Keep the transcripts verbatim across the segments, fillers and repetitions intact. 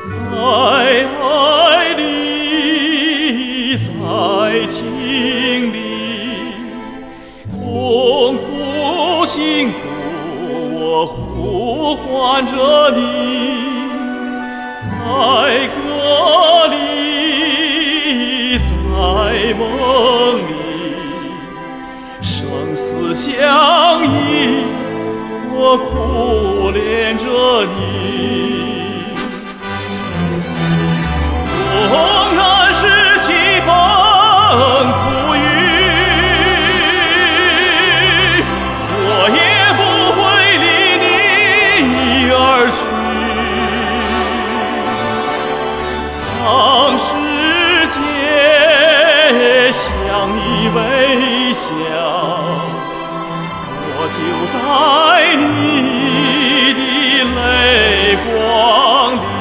在爱里，在情里，痛苦幸福，我呼唤着你。在歌里，在梦里，生死相依，我苦恋着你。纵然是凄风苦雨，我也不会离你而去。当世界向你微笑，我就在你的泪光里。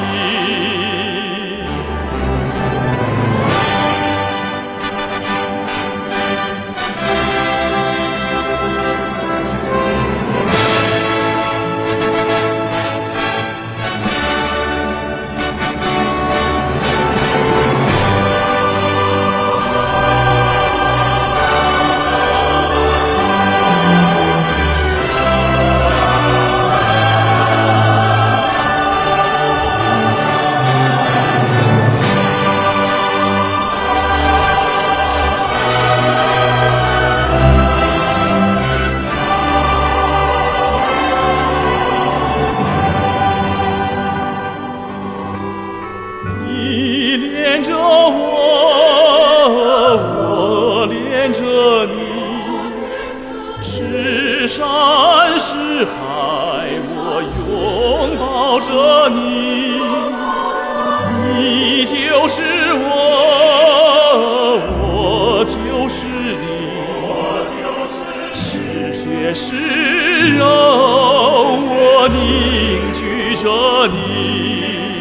你恋着我，我恋着你，是山是海，我拥抱着你。你就是我，我就是你，是血是肉，我凝聚着你。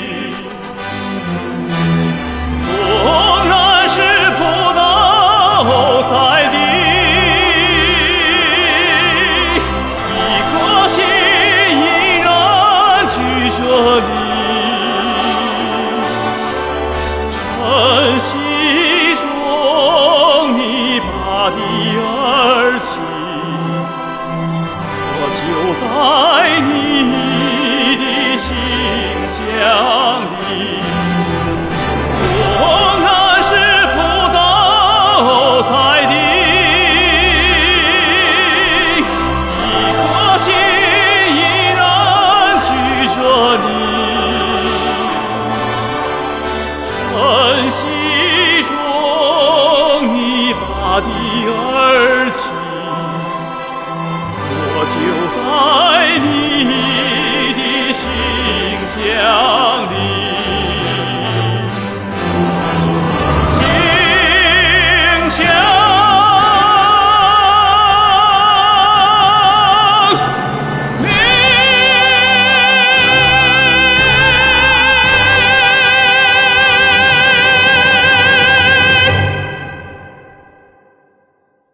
纵然是葡萄在地，一颗心依然聚着你。晨曦中你拔地而起，我就在你的心乡里。纵然是葡萄在地，一颗心依然聚着你。晨曦中你拔地